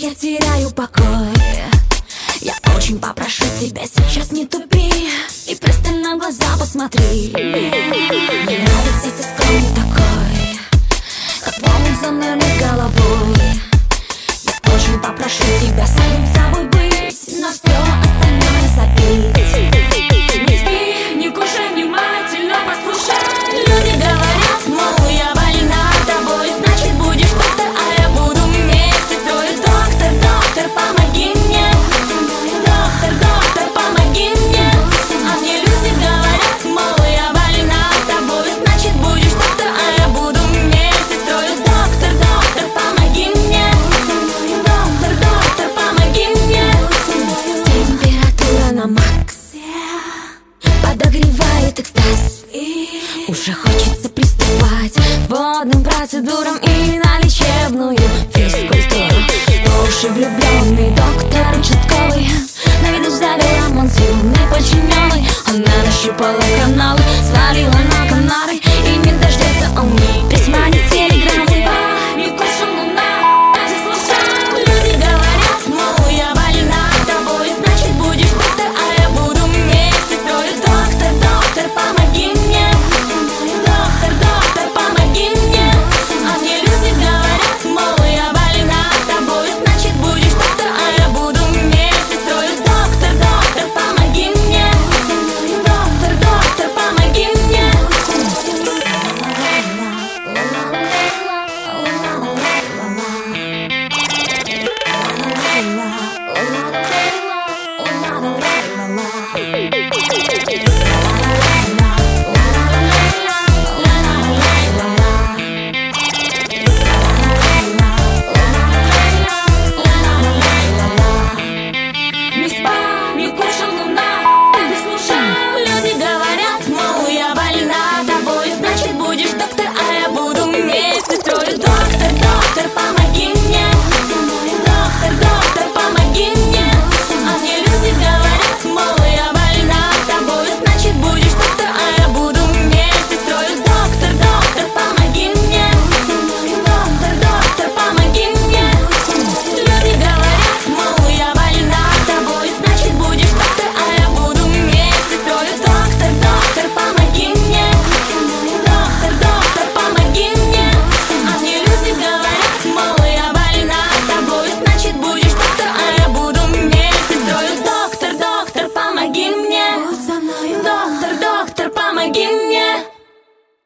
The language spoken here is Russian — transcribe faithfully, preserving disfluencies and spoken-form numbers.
я теряю покой. Я очень попрошу тебя сейчас не тупи и пристально в глаза посмотри. Мне нравится ты скромный такой, как волн за мной с головой. Я очень попрошу тебя самим собой быть, но все остальное забить. Не спи, не кушай, внимательно послушай. Люди говорят, мол, я больна тобой, значит будешь доктор, а я буду вместе с тобой. Доктор, доктор, помоги мне. Доктор, доктор, помоги мне. А мне люди говорят, мол, я больна тобой, значит будешь доктор, а я буду вместе с тобой. Доктор, доктор, помоги мне. Доктор, доктор, помоги мне. Температура на максе подогревает экстаз. Уже хочется приступать к водным процедурам и на лечебную физкультуру. По уши влюблены